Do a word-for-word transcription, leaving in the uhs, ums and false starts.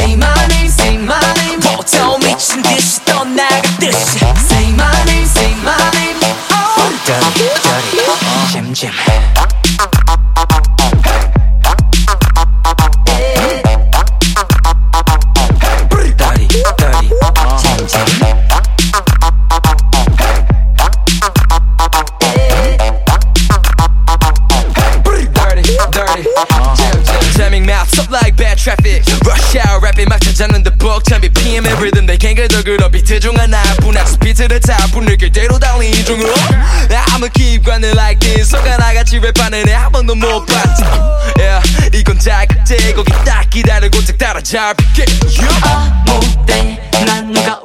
Say my name, say my name. 보통 미친 듯이 떠나가듯이 Say my name, say my name. Oh, dirty, dirty, jam, jam. Like bad traffic Rush hour rapping 막 찾았는데 벅찬 비피엠의 rhythm 내 갱글더 그런 비트 중 하나뿐 아주 비트를 타뿐을 그대로 달린 중으로 I'ma keep grinding like this 속아나같이 랩하는 애 한 번도 못 봤지 yeah, 이건 다 그때 거기 딱 기다리고 딱 따라 잡힐게 아무 때나 누가